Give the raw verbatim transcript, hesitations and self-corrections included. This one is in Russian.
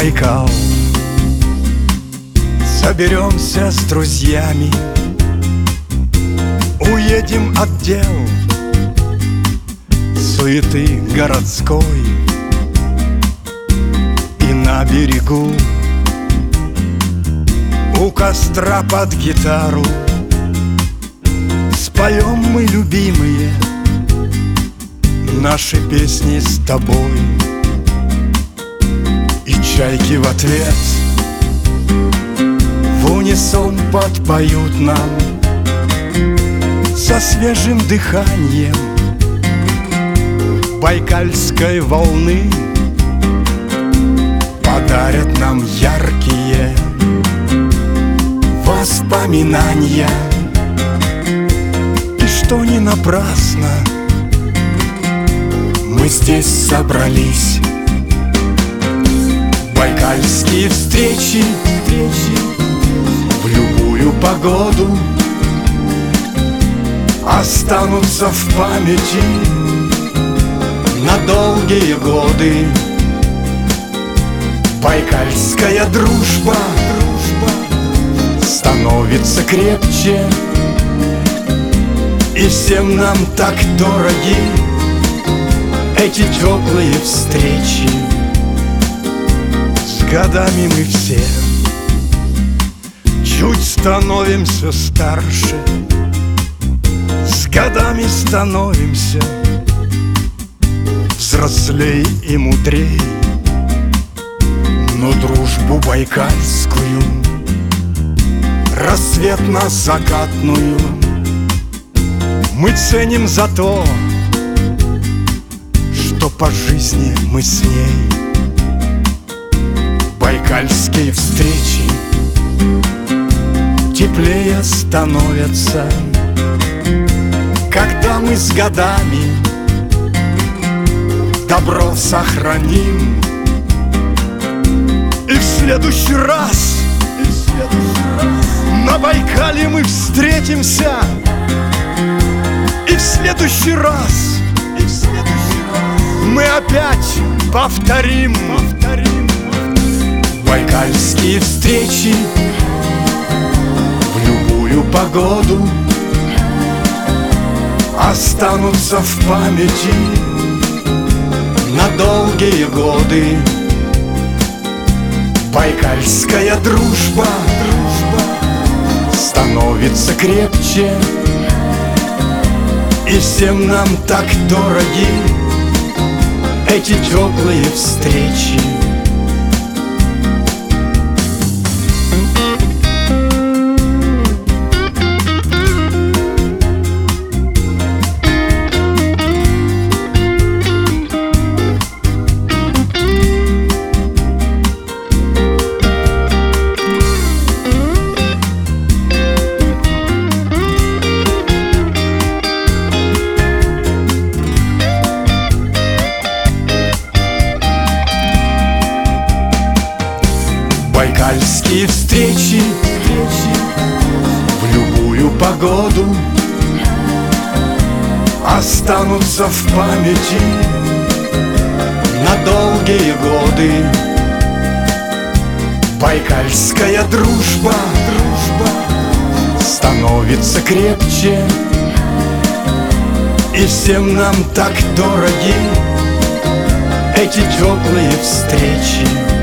Байкал. Соберемся с друзьями, уедем от дел суеты городской, и на берегу у костра под гитару споем мы, любимые, наши песни с тобой. И чайки в ответ в унисон подпоют нам со свежим дыханием байкальской волны. Подарят нам яркие воспоминания, и что не напрасно мы здесь собрались. Байкальские встречи, встречи в любую погоду останутся в памяти на долгие годы. Байкальская дружба, дружба становится крепче, и всем нам так дороги эти теплые встречи. С годами мы все чуть становимся старше, с годами становимся взрослей и мудрей. Но дружбу байкальскую, рассветно-закатную, мы ценим за то, что по жизни мы с ней. Байкальские встречи теплее становятся, когда мы с годами добро сохраним. И в следующий раз, и в следующий раз на Байкале мы встретимся. И в следующий раз, и в следующий раз мы опять повторим, повторим байкальские встречи в любую погоду останутся в памяти на долгие годы. Байкальская дружба, дружба становится крепче, и всем нам так дороги эти теплые встречи. Байкальские встречи, встречи в любую погоду останутся в памяти на долгие годы. Байкальская дружба, дружба становится крепче, и всем нам так дороги эти теплые встречи.